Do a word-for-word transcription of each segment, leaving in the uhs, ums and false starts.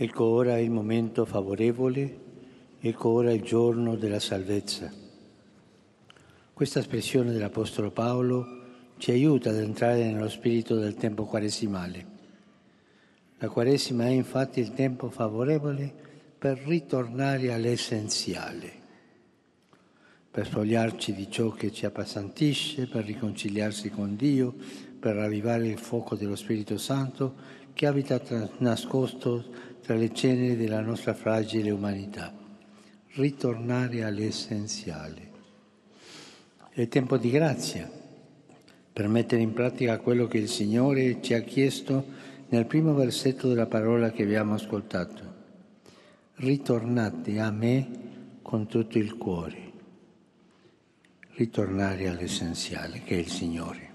Ecco ora il momento favorevole, ecco ora il giorno della salvezza. Questa espressione dell'Apostolo Paolo ci aiuta ad entrare nello spirito del tempo quaresimale. La Quaresima è infatti il tempo favorevole per ritornare all'essenziale, per spogliarci di ciò che ci appesantisce, per riconciliarsi con Dio, per ravvivare il fuoco dello Spirito Santo che abita tra, nascosto tra le ceneri della nostra fragile umanità. Ritornare all'essenziale. È il tempo di grazia per mettere in pratica quello che il Signore ci ha chiesto nel primo versetto della parola che abbiamo ascoltato. Ritornate a me con tutto il cuore. Ritornare all'essenziale, che è il Signore.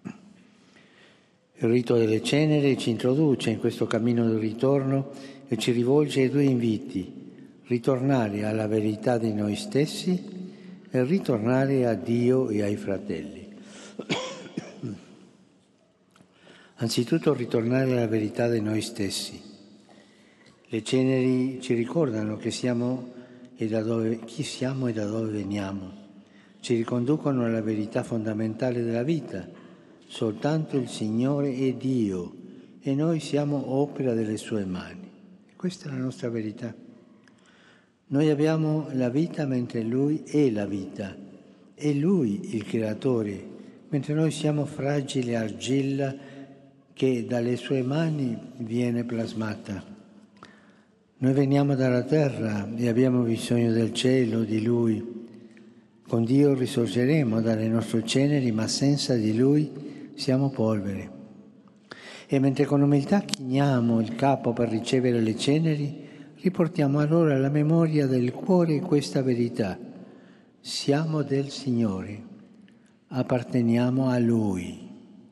Il rito delle ceneri ci introduce in questo cammino del ritorno e ci rivolge ai due inviti: ritornare alla verità di noi stessi e ritornare a Dio e ai fratelli. Anzitutto ritornare alla verità di noi stessi. Le ceneri ci ricordano che siamo e da dove, chi siamo e da dove veniamo. Ci riconducono alla verità fondamentale della vita. Soltanto il Signore è Dio e noi siamo opera delle sue mani. Questa è la nostra verità. Noi abbiamo la vita mentre Lui è la vita. È Lui il Creatore, mentre noi siamo fragile argilla che dalle sue mani viene plasmata. Noi veniamo dalla terra e abbiamo bisogno del cielo, di Lui. Con Dio risorgeremo dalle nostre ceneri, ma senza di Lui siamo polvere. E mentre con umiltà chiniamo il capo per ricevere le ceneri, riportiamo allora alla memoria del cuore questa verità. Siamo del Signore, apparteniamo a Lui.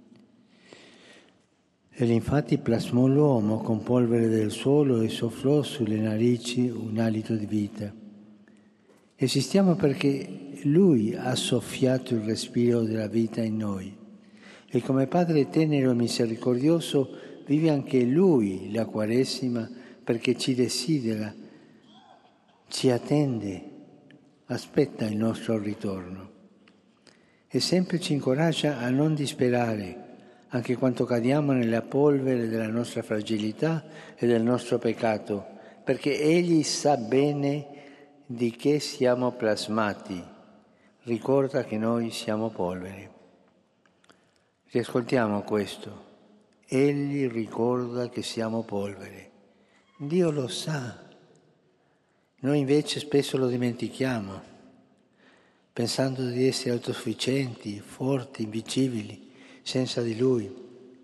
Egli infatti plasmò l'uomo con polvere del suolo e sofflò sulle narici un alito di vita. Esistiamo perché Lui ha soffiato il respiro della vita in noi. E come Padre tenero e misericordioso vive anche Lui la Quaresima perché ci desidera, ci attende, aspetta il nostro ritorno. E sempre ci incoraggia a non disperare, anche quando cadiamo nella polvere della nostra fragilità e del nostro peccato, perché Egli sa bene di che siamo plasmati. Ricorda che noi siamo polvere. Riascoltiamo questo. Egli ricorda che siamo polvere. Dio lo sa. Noi invece spesso lo dimentichiamo, pensando di essere autosufficienti, forti, invincibili, senza di Lui.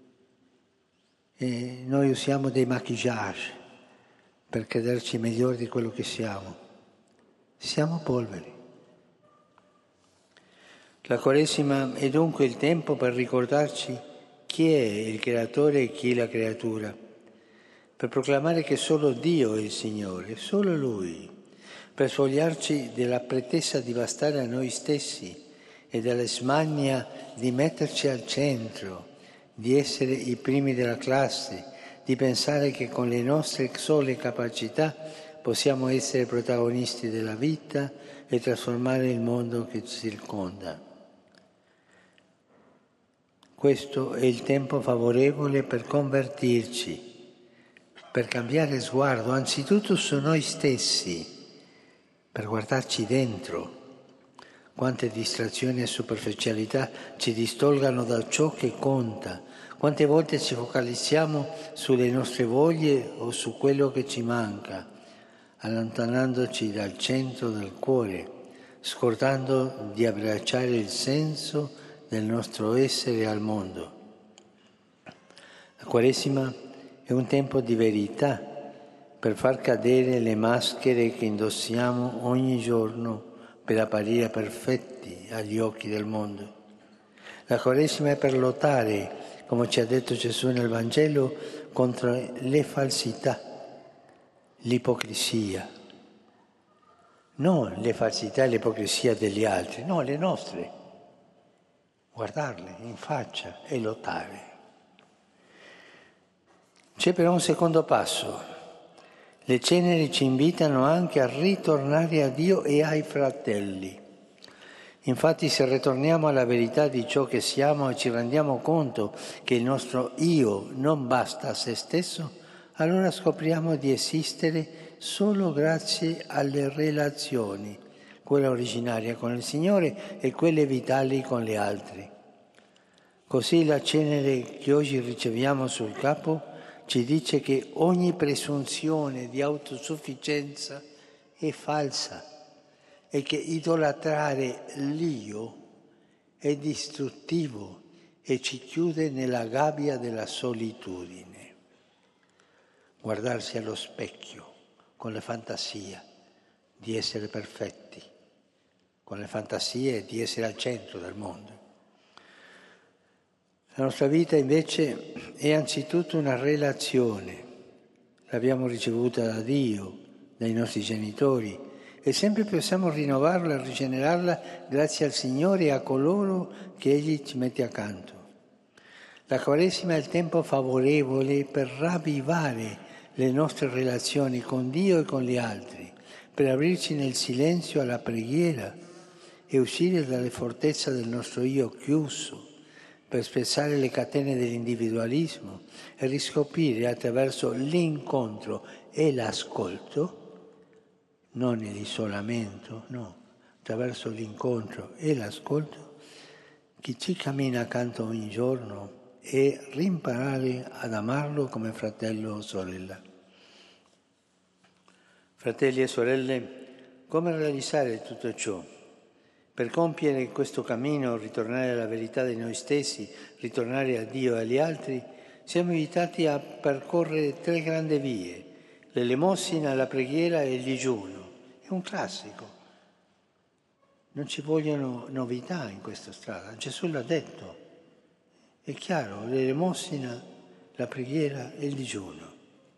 E noi usiamo dei maquillage per crederci migliori di quello che siamo. Siamo polveri. La Quaresima è dunque il tempo per ricordarci chi è il Creatore e chi la creatura, per proclamare che solo Dio è il Signore, solo Lui, per svogliarci della pretesa di bastare a noi stessi e dalla smania di metterci al centro, di essere i primi della classe, di pensare che con le nostre sole capacità possiamo essere protagonisti della vita e trasformare il mondo che ci circonda. Questo è il tempo favorevole per convertirci, per cambiare sguardo, anzitutto su noi stessi, per guardarci dentro. Quante distrazioni e superficialità ci distolgano da ciò che conta. Quante volte ci focalizziamo sulle nostre voglie o su quello che ci manca, allontanandoci dal centro del cuore, scordando di abbracciare il senso del nostro essere al mondo. La Quaresima è un tempo di verità per far cadere le maschere che indossiamo ogni giorno per apparire perfetti agli occhi del mondo. La Quaresima è per lottare, come ci ha detto Gesù nel Vangelo, contro le falsità, l'ipocrisia. Non le falsità e l'ipocrisia degli altri, no, le nostre. Guardarle in faccia e lottare. C'è però un secondo passo. Le ceneri ci invitano anche a ritornare a Dio e ai fratelli. Infatti, se ritorniamo alla verità di ciò che siamo e ci rendiamo conto che il nostro io non basta a se stesso, allora scopriamo di esistere solo grazie alle relazioni, quella originaria con il Signore e quelle vitali con gli altri. Così la cenere che oggi riceviamo sul capo ci dice che ogni presunzione di autosufficienza è falsa e che idolatrare l'io è distruttivo e ci chiude nella gabbia della solitudine. Guardarsi allo specchio con la fantasia di essere perfetti, con le fantasie di essere al centro del mondo. La nostra vita invece è anzitutto una relazione. L'abbiamo ricevuta da Dio, dai nostri genitori, e sempre possiamo rinnovarla e rigenerarla grazie al Signore e a coloro che Egli ci mette accanto. La Quaresima è il tempo favorevole per ravvivare le nostre relazioni con Dio e con gli altri, per aprirci nel silenzio alla preghiera e uscire dalle fortezze del nostro io chiuso, per spezzare le catene dell'individualismo e riscoprire attraverso l'incontro e l'ascolto, non l'isolamento, no, attraverso l'incontro e l'ascolto, chi ci cammina accanto ogni giorno e rimparare ad amarlo come fratello o sorella. Fratelli e sorelle, come realizzare tutto ciò? Per compiere questo cammino, ritornare alla verità di noi stessi, ritornare a Dio e agli altri, siamo invitati a percorrere tre grandi vie: l'elemosina, la preghiera e il digiuno. È un classico. Non ci vogliono novità in questa strada. Gesù l'ha detto. È chiaro, l'elemosina, la preghiera e il digiuno.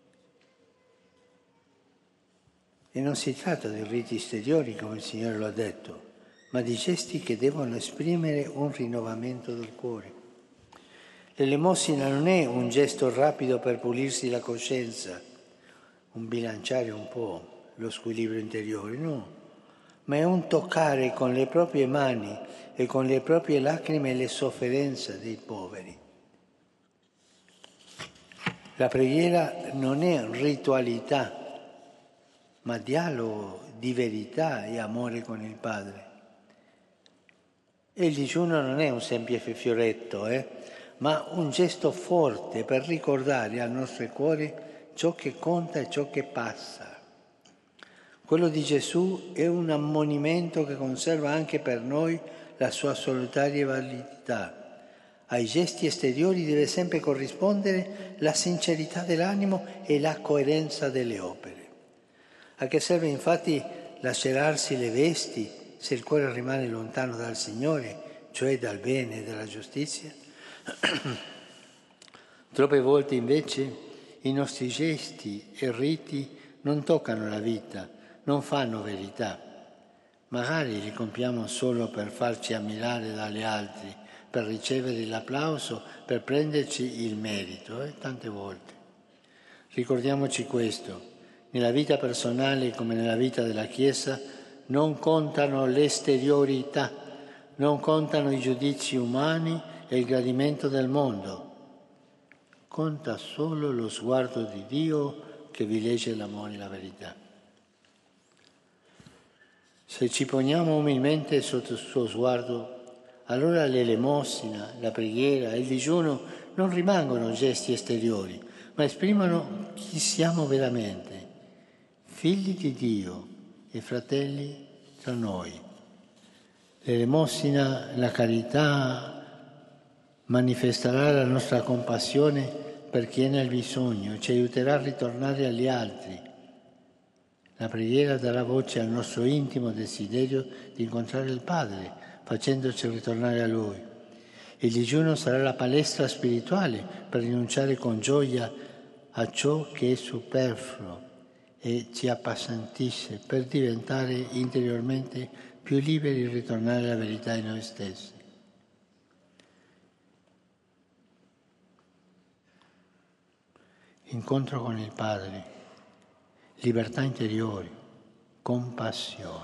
E non si tratta di riti esteriori, come il Signore lo ha detto, ma di gesti che devono esprimere un rinnovamento del cuore. L'elemosina non è un gesto rapido per pulirsi la coscienza, un bilanciare un po' lo squilibrio interiore, no, ma è un toccare con le proprie mani e con le proprie lacrime le sofferenze dei poveri. La preghiera non è ritualità, ma dialogo di verità e amore con il Padre. E il digiuno non è un semplice fioretto, eh, ma un gesto forte per ricordare al nostro cuore ciò che conta e ciò che passa. Quello di Gesù è un ammonimento che conserva anche per noi la sua solitaria validità. Ai gesti esteriori deve sempre corrispondere la sincerità dell'animo e la coerenza delle opere. A che serve infatti lacerarsi le vesti se il cuore rimane lontano dal Signore, cioè dal bene e dalla giustizia? Troppe volte invece i nostri gesti e riti non toccano la vita, non fanno verità. Magari li compiamo solo per farci ammirare dagli altri, per ricevere l'applauso, per prenderci il merito, eh, tante volte. Ricordiamoci questo: nella vita personale come nella vita della Chiesa non contano l'esteriorità, non contano i giudizi umani e il gradimento del mondo. Conta solo lo sguardo di Dio che vi legge l'amore e la verità. Se ci poniamo umilmente sotto il suo sguardo, allora l'elemosina, la preghiera e il digiuno non rimangono gesti esteriori, ma esprimono chi siamo veramente, figli di Dio e fratelli tra noi. L'elemosina, la carità, manifesterà la nostra compassione per chi è nel bisogno, ci aiuterà a ritornare agli altri. La preghiera darà voce al nostro intimo desiderio di incontrare il Padre, facendoci ritornare a Lui. Il digiuno sarà la palestra spirituale per rinunciare con gioia a ciò che è superfluo e ci appesantisce, per diventare interiormente più liberi di ritornare alla verità di noi stessi. Incontro con il Padre. libertà interiore, compassione.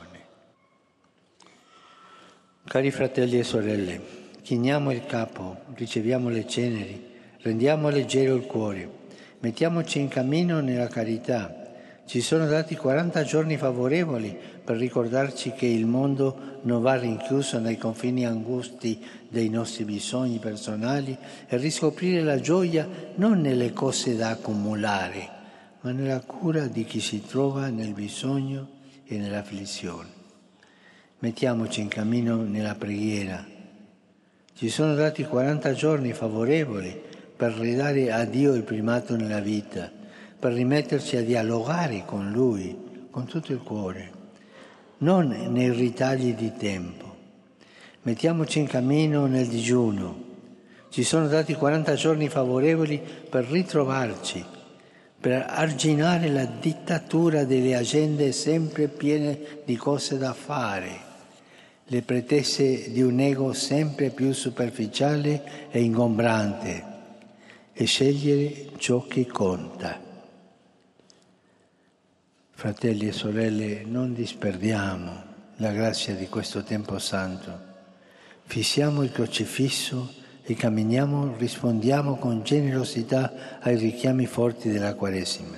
Cari fratelli e sorelle, chiniamo il capo, riceviamo le ceneri, rendiamo leggero il cuore, mettiamoci in cammino nella carità. Ci sono dati quaranta giorni favorevoli per ricordarci che il mondo non va rinchiuso nei confini angusti dei nostri bisogni personali e riscoprire la gioia non nelle cose da accumulare, ma nella cura di chi si trova nel bisogno e nell'afflizione. Mettiamoci in cammino nella preghiera. Ci sono dati quaranta giorni favorevoli per ridare a Dio il primato nella vita, per rimetterci a dialogare con Lui, con tutto il cuore, non nei ritagli di tempo. Mettiamoci in cammino nel digiuno. Ci sono dati quaranta giorni favorevoli per ritrovarci, per arginare la dittatura delle agende sempre piene di cose da fare, le pretese di un ego sempre più superficiale e ingombrante, e scegliere ciò che conta. Fratelli e sorelle, non disperdiamo la grazia di questo tempo santo. Fissiamo il crocifisso e camminiamo, rispondiamo con generosità ai richiami forti della Quaresima.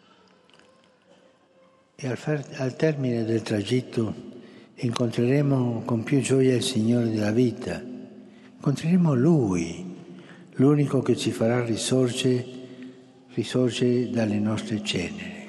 E al, fer- al termine del tragitto incontreremo con più gioia il Signore della vita. Incontreremo Lui, l'unico che ci farà risorgere, risorgere dalle nostre ceneri.